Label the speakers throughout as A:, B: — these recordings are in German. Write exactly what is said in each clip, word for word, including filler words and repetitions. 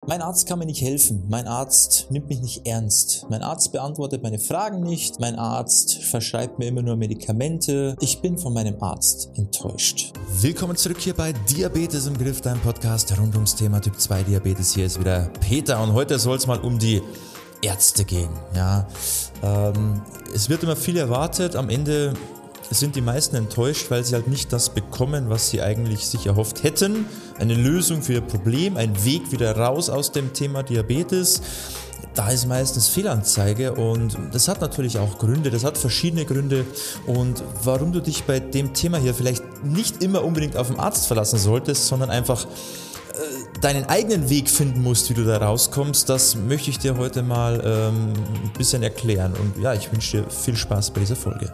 A: Mein Arzt kann mir nicht helfen, mein Arzt nimmt mich nicht ernst, mein Arzt beantwortet meine Fragen nicht, mein Arzt verschreibt mir immer nur Medikamente, ich bin von meinem Arzt enttäuscht.
B: Willkommen zurück hier bei Diabetes im Griff, dein Podcast rund ums Thema Typ zwei Diabetes. Hier ist wieder Peter und heute soll es mal um die Ärzte gehen. Ja, ähm, es wird immer viel erwartet, am Ende sind die meisten enttäuscht, weil sie halt nicht das bekommen, was sie eigentlich sich erhofft hätten. Eine Lösung für ihr Problem, ein Weg wieder raus aus dem Thema Diabetes. Da ist meistens Fehlanzeige und das hat natürlich auch Gründe, das hat verschiedene Gründe. Und warum du dich bei dem Thema hier vielleicht nicht immer unbedingt auf den Arzt verlassen solltest, sondern einfach äh, deinen eigenen Weg finden musst, wie du da rauskommst, das möchte ich dir heute mal ähm, ein bisschen erklären. Und ja, ich wünsche dir viel Spaß bei dieser Folge.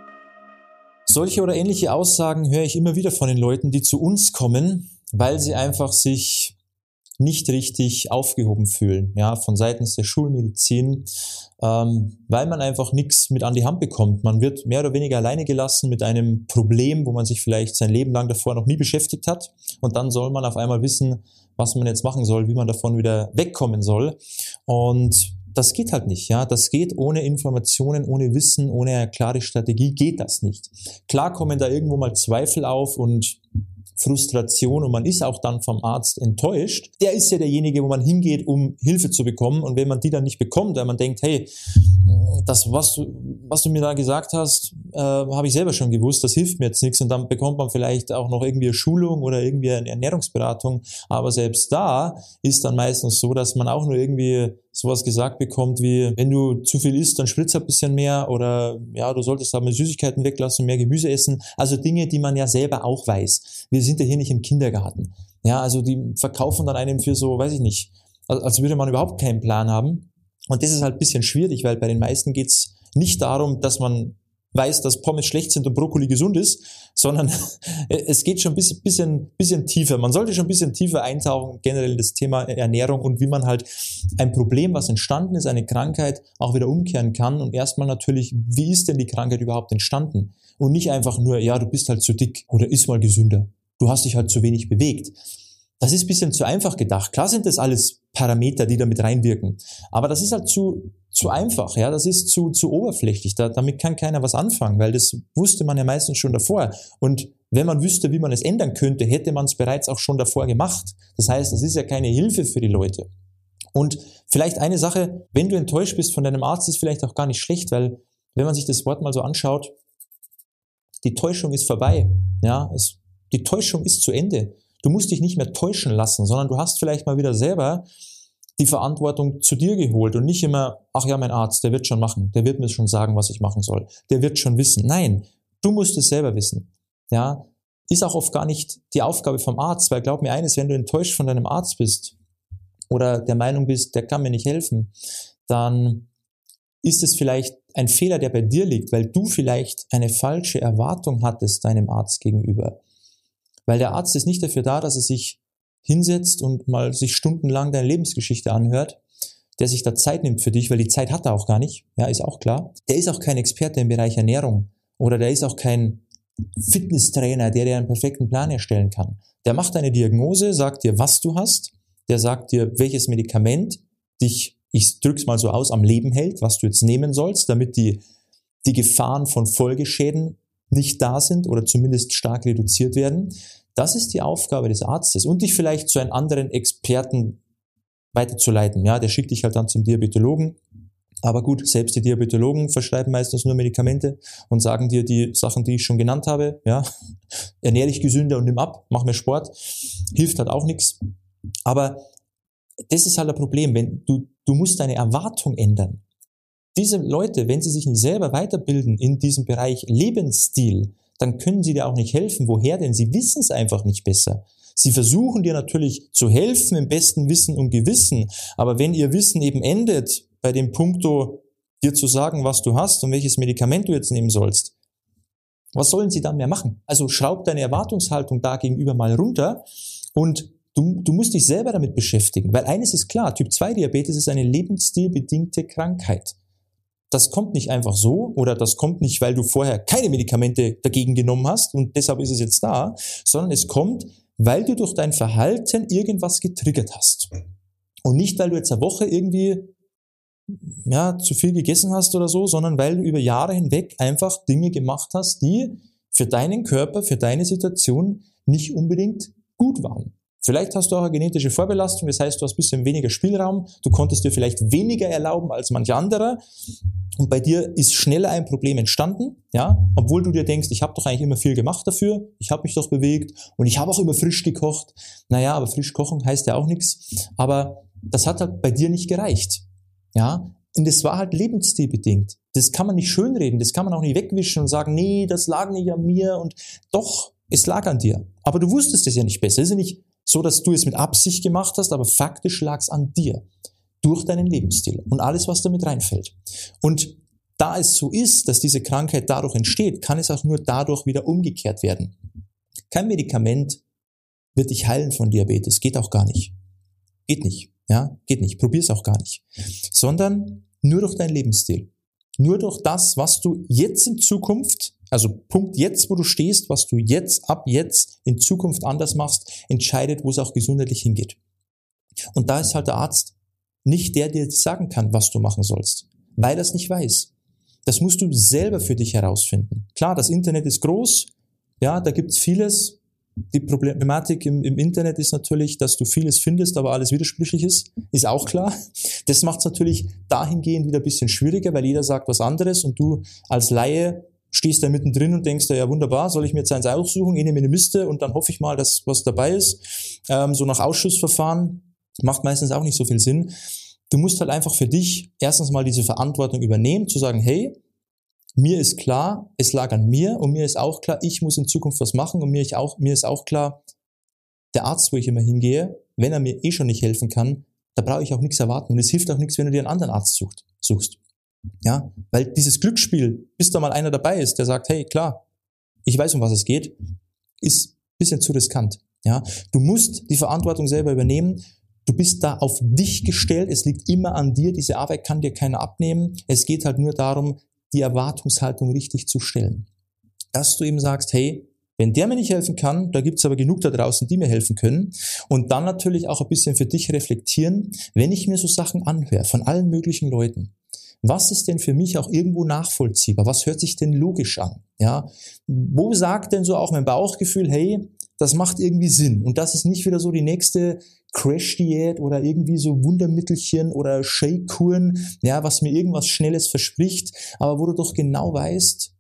A: Solche oder ähnliche Aussagen höre ich immer wieder von den Leuten, die zu uns kommen, weil sie einfach sich nicht richtig aufgehoben fühlen, ja, von seitens der Schulmedizin, ähm, weil man einfach nichts mit an die Hand bekommt. Man wird mehr oder weniger alleine gelassen mit einem Problem, wo man sich vielleicht sein Leben lang davor noch nie beschäftigt hat, und dann soll man auf einmal wissen, was man jetzt machen soll, wie man davon wieder wegkommen soll, und das geht halt nicht, ja. Das geht ohne Informationen, ohne Wissen, ohne eine klare Strategie geht das nicht. Klar kommen da irgendwo mal Zweifel auf und Frustration und man ist auch dann vom Arzt enttäuscht. Der ist ja derjenige, wo man hingeht, um Hilfe zu bekommen, und wenn man die dann nicht bekommt, weil man denkt, hey, das, was du, was du mir da gesagt hast, äh, habe ich selber schon gewusst, das hilft mir jetzt nichts, und dann bekommt man vielleicht auch noch irgendwie eine Schulung oder irgendwie eine Ernährungsberatung, aber selbst da ist dann meistens so, dass man auch nur irgendwie sowas gesagt bekommt wie, wenn du zu viel isst, dann spritz ein bisschen mehr, oder ja, du solltest aber Süßigkeiten weglassen, mehr Gemüse essen, also Dinge, die man ja selber auch weiß. Wir sind ja hier nicht im Kindergarten. Ja, also die verkaufen dann einem für so, weiß ich nicht, als würde man überhaupt keinen Plan haben. Und das ist halt ein bisschen schwierig, weil bei den meisten geht's nicht darum, dass man weiß, dass Pommes schlecht sind und Brokkoli gesund ist, sondern es geht schon ein bisschen, bisschen, bisschen tiefer. Man sollte schon ein bisschen tiefer eintauchen, generell in das Thema Ernährung und wie man halt ein Problem, was entstanden ist, eine Krankheit, auch wieder umkehren kann. Und erstmal natürlich, wie ist denn die Krankheit überhaupt entstanden? Und nicht einfach nur, ja, du bist halt zu dick oder iss mal gesünder. Du hast dich halt zu wenig bewegt. Das ist ein bisschen zu einfach gedacht. Klar sind das alles Parameter, die da mit reinwirken. Aber das ist halt zu, zu einfach, ja. Das ist zu, zu oberflächlich. Da, damit kann keiner was anfangen, weil das wusste man ja meistens schon davor. Und wenn man wüsste, wie man es ändern könnte, hätte man es bereits auch schon davor gemacht. Das heißt, das ist ja keine Hilfe für die Leute. Und vielleicht eine Sache, wenn du enttäuscht bist von deinem Arzt, ist vielleicht auch gar nicht schlecht, weil wenn man sich das Wort mal so anschaut, die Täuschung ist vorbei, ja. Es, die Täuschung ist zu Ende. Du musst dich nicht mehr täuschen lassen, sondern du hast vielleicht mal wieder selber die Verantwortung zu dir geholt und nicht immer, ach ja, mein Arzt, der wird schon machen, der wird mir schon sagen, was ich machen soll, der wird schon wissen. Nein, du musst es selber wissen. Ja, ist auch oft gar nicht die Aufgabe vom Arzt, weil glaub mir eines, wenn du enttäuscht von deinem Arzt bist oder der Meinung bist, der kann mir nicht helfen, dann ist es vielleicht ein Fehler, der bei dir liegt, weil du vielleicht eine falsche Erwartung hattest deinem Arzt gegenüber. Weil der Arzt ist nicht dafür da, dass er sich hinsetzt und mal sich stundenlang deine Lebensgeschichte anhört, der sich da Zeit nimmt für dich, weil die Zeit hat er auch gar nicht, ja, ist auch klar. Der ist auch kein Experte im Bereich Ernährung oder der ist auch kein Fitnesstrainer, der dir einen perfekten Plan erstellen kann. Der macht eine Diagnose, sagt dir, was du hast, der sagt dir, welches Medikament dich, ich drück's mal so aus, am Leben hält, was du jetzt nehmen sollst, damit die, die Gefahren von Folgeschäden nicht da sind oder zumindest stark reduziert werden. Das ist die Aufgabe des Arztes und dich vielleicht zu einem anderen Experten weiterzuleiten. Ja, der schickt dich halt dann zum Diabetologen. Aber gut, selbst die Diabetologen verschreiben meistens nur Medikamente und sagen dir die Sachen, die ich schon genannt habe. Ja, ernähr dich gesünder und nimm ab, mach mehr Sport. Hilft halt auch nichts. Aber das ist halt ein Problem. Wenn du, du musst deine Erwartung ändern. Diese Leute, wenn sie sich nicht selber weiterbilden in diesem Bereich Lebensstil, dann können sie dir auch nicht helfen. Woher denn? Sie wissen es einfach nicht besser. Sie versuchen dir natürlich zu helfen im besten Wissen und Gewissen, aber wenn ihr Wissen eben endet bei dem Punkto, dir zu sagen, was du hast und welches Medikament du jetzt nehmen sollst, was sollen sie dann mehr machen? Also schraub deine Erwartungshaltung da gegenüber mal runter und du, du musst dich selber damit beschäftigen, weil eines ist klar, Typ zwei Diabetes ist eine lebensstilbedingte Krankheit. Das kommt nicht einfach so oder das kommt nicht, weil du vorher keine Medikamente dagegen genommen hast und deshalb ist es jetzt da, sondern es kommt, weil du durch dein Verhalten irgendwas getriggert hast. Und nicht, weil du jetzt eine Woche irgendwie ja, zu viel gegessen hast oder so, sondern weil du über Jahre hinweg einfach Dinge gemacht hast, die für deinen Körper, für deine Situation nicht unbedingt gut waren. Vielleicht hast du auch eine genetische Vorbelastung, das heißt, du hast ein bisschen weniger Spielraum, du konntest dir vielleicht weniger erlauben als manch anderer und bei dir ist schneller ein Problem entstanden, ja, obwohl du dir denkst, ich habe doch eigentlich immer viel gemacht dafür, ich habe mich doch bewegt und ich habe auch immer frisch gekocht. Naja, aber frisch kochen heißt ja auch nichts, aber das hat halt bei dir nicht gereicht, ja, und das war halt lebensstilbedingt. Das kann man nicht schönreden, das kann man auch nicht wegwischen und sagen, nee, das lag nicht an mir und doch, es lag an dir. Aber du wusstest es ja nicht besser, es ist ja nicht so, dass du es mit Absicht gemacht hast, aber faktisch lag es an dir, durch deinen Lebensstil und alles, was damit reinfällt. Und da es so ist, dass diese Krankheit dadurch entsteht, kann es auch nur dadurch wieder umgekehrt werden. Kein Medikament wird dich heilen von Diabetes, geht auch gar nicht. Geht nicht, ja, geht nicht, probier's auch gar nicht. Sondern nur durch deinen Lebensstil. Nur durch das, was du jetzt in Zukunft, also Punkt jetzt, wo du stehst, was du jetzt, ab jetzt in Zukunft anders machst, entscheidet, wo es auch gesundheitlich hingeht. Und da ist halt der Arzt nicht der, der dir sagen kann, was du machen sollst, weil er es nicht weiß. Das musst du selber für dich herausfinden. Klar, das Internet ist groß, ja, da gibt's vieles. Die Problematik im, im Internet ist natürlich, dass du vieles findest, aber alles widersprüchlich ist, ist auch klar. Das macht es natürlich dahingehend wieder ein bisschen schwieriger, weil jeder sagt was anderes und du als Laie stehst da mittendrin und denkst, ja wunderbar, soll ich mir jetzt eins aussuchen, ich nehme eine Liste und dann hoffe ich mal, dass was dabei ist. Ähm, so nach Ausschussverfahren macht meistens auch nicht so viel Sinn. Du musst halt einfach für dich erstens mal diese Verantwortung übernehmen, zu sagen, hey, mir ist klar, es lag an mir und mir ist auch klar, ich muss in Zukunft was machen und mir, ich auch, mir ist auch klar, der Arzt, wo ich immer hingehe, wenn er mir eh schon nicht helfen kann, da brauche ich auch nichts erwarten und es hilft auch nichts, wenn du dir einen anderen Arzt sucht, suchst. Ja, weil dieses Glücksspiel, bis da mal einer dabei ist, der sagt, hey, klar, ich weiß, um was es geht, ist ein bisschen zu riskant. Ja, du musst die Verantwortung selber übernehmen. Du bist da auf dich gestellt. Es liegt immer an dir. Diese Arbeit kann dir keiner abnehmen. Es geht halt nur darum, die Erwartungshaltung richtig zu stellen. Dass du eben sagst, hey, wenn der mir nicht helfen kann, da gibt's aber genug da draußen, die mir helfen können. Und dann natürlich auch ein bisschen für dich reflektieren, wenn ich mir so Sachen anhöre von allen möglichen Leuten. Was ist denn für mich auch irgendwo nachvollziehbar? Was hört sich denn logisch an? Ja, wo sagt denn so auch mein Bauchgefühl, hey, das macht irgendwie Sinn. Und das ist nicht wieder so die nächste Crash-Diät oder irgendwie so Wundermittelchen oder Shake-Kuren, ja, was mir irgendwas Schnelles verspricht, aber wo du doch genau weißt,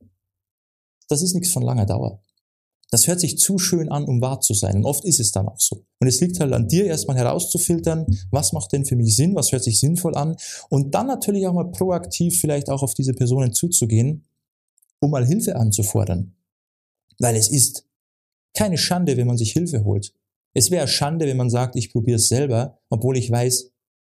A: das ist nichts von langer Dauer. Das hört sich zu schön an, um wahr zu sein. Und oft ist es dann auch so. Und es liegt halt an dir, erstmal herauszufiltern, was macht denn für mich Sinn, was hört sich sinnvoll an. Und dann natürlich auch mal proaktiv vielleicht auch auf diese Personen zuzugehen, um mal Hilfe anzufordern. Weil es ist keine Schande, wenn man sich Hilfe holt. Es wäre Schande, wenn man sagt, ich probiere es selber, obwohl ich weiß,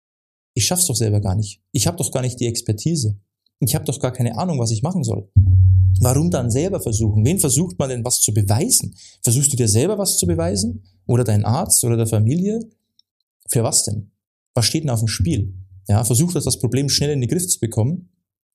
A: ich schaff's doch selber gar nicht. Ich habe doch gar nicht die Expertise. Ich habe doch gar keine Ahnung, was ich machen soll. Warum dann selber versuchen? Wen versucht man denn was zu beweisen? Versuchst du dir selber was zu beweisen? Oder dein Arzt oder der Familie? Für was denn? Was steht denn auf dem Spiel? Ja, versuch das, das Problem schnell in den Griff zu bekommen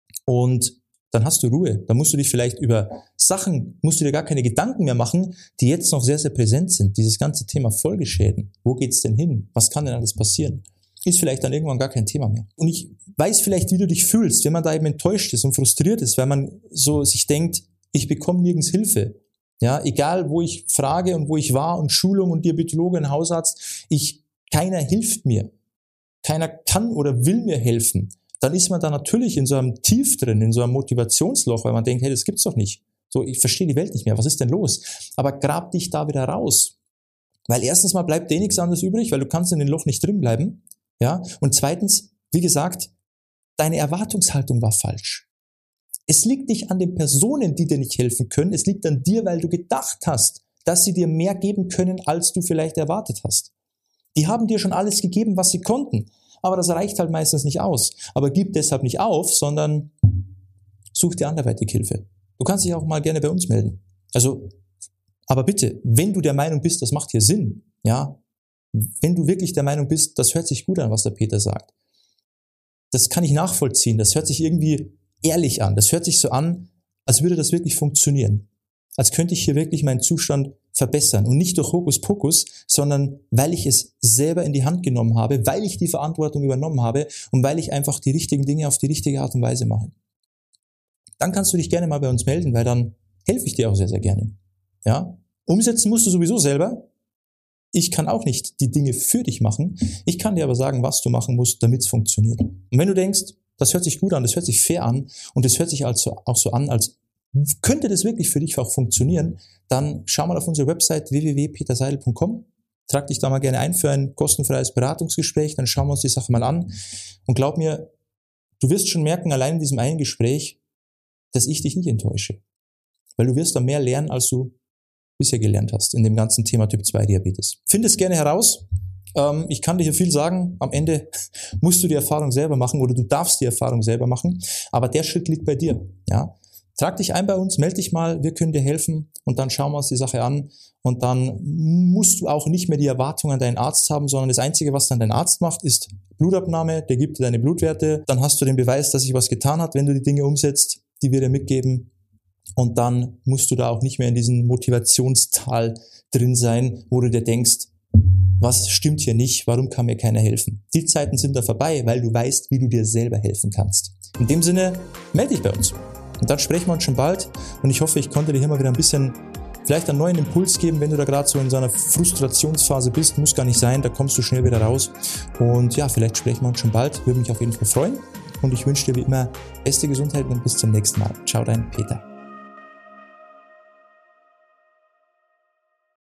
A: und dann hast du Ruhe. Dann musst du dich vielleicht über Sachen, musst du dir gar keine Gedanken mehr machen, die jetzt noch sehr, sehr präsent sind. Dieses ganze Thema Folgeschäden. Wo geht's denn hin? Was kann denn alles passieren? Ist vielleicht dann irgendwann gar kein Thema mehr. Und ich weiß vielleicht, wie du dich fühlst, wenn man da eben enttäuscht ist und frustriert ist, weil man so sich denkt, ich bekomme nirgends Hilfe. Ja, egal wo ich frage und wo ich war und Schulung und Diabetologe und Hausarzt, ich, keiner hilft mir. Keiner kann oder will mir helfen. Dann ist man da natürlich in so einem Tief drin, in so einem Motivationsloch, weil man denkt, hey, das gibt's doch nicht. So, ich verstehe die Welt nicht mehr. Was ist denn los? Aber grab dich da wieder raus. Weil erstens mal bleibt dir nichts anderes übrig, weil du kannst in dem Loch nicht drin bleiben. Ja, und zweitens, wie gesagt, deine Erwartungshaltung war falsch. Es liegt nicht an den Personen, die dir nicht helfen können. Es liegt an dir, weil du gedacht hast, dass sie dir mehr geben können, als du vielleicht erwartet hast. Die haben dir schon alles gegeben, was sie konnten. Aber das reicht halt meistens nicht aus. Aber gib deshalb nicht auf, sondern such dir anderweitig Hilfe. Du kannst dich auch mal gerne bei uns melden. Also, aber bitte, wenn du der Meinung bist, das macht hier Sinn, ja, wenn du wirklich der Meinung bist, das hört sich gut an, was der Peter sagt, das kann ich nachvollziehen, das hört sich irgendwie ehrlich an, das hört sich so an, als würde das wirklich funktionieren, als könnte ich hier wirklich meinen Zustand verbessern. Und nicht durch Hokuspokus, sondern weil ich es selber in die Hand genommen habe, weil ich die Verantwortung übernommen habe und weil ich einfach die richtigen Dinge auf die richtige Art und Weise mache. Dann kannst du dich gerne mal bei uns melden, weil dann helfe ich dir auch sehr, sehr gerne. Ja? Umsetzen musst du sowieso selber. Ich kann auch nicht die Dinge für dich machen. Ich kann dir aber sagen, was du machen musst, damit es funktioniert. Und wenn du denkst, das hört sich gut an, das hört sich fair an und das hört sich also auch so an, als könnte das wirklich für dich auch funktionieren, dann schau mal auf unsere Website w w w punkt peter seidel punkt com, trag dich da mal gerne ein für ein kostenfreies Beratungsgespräch, dann schauen wir uns die Sache mal an und glaub mir, du wirst schon merken, allein in diesem einen Gespräch, dass ich dich nicht enttäusche, weil du wirst da mehr lernen, als du bisher gelernt hast in dem ganzen Thema Typ zwei Diabetes. Find es gerne heraus. Ähm, ich kann dir hier viel sagen. Am Ende musst du die Erfahrung selber machen oder du darfst die Erfahrung selber machen. Aber der Schritt liegt bei dir. Ja? Trag dich ein bei uns, melde dich mal. Wir können dir helfen und dann schauen wir uns die Sache an. Und dann musst du auch nicht mehr die Erwartung an deinen Arzt haben, sondern das Einzige, was dann dein Arzt macht, ist Blutabnahme. Der gibt dir deine Blutwerte. Dann hast du den Beweis, dass sich was getan hat, wenn du die Dinge umsetzt, die wir dir mitgeben. Und dann musst du da auch nicht mehr in diesem Motivationstal drin sein, wo du dir denkst, was stimmt hier nicht, warum kann mir keiner helfen? Die Zeiten sind da vorbei, weil du weißt, wie du dir selber helfen kannst. In dem Sinne, melde dich bei uns. Und dann sprechen wir uns schon bald. Und ich hoffe, ich konnte dir hier mal wieder ein bisschen, vielleicht einen neuen Impuls geben, wenn du da gerade so in so einer Frustrationsphase bist. Muss gar nicht sein, da kommst du schnell wieder raus. Und ja, vielleicht sprechen wir uns schon bald. Würde mich auf jeden Fall freuen. Und ich wünsche dir wie immer beste Gesundheit und bis zum nächsten Mal. Ciao, dein Peter.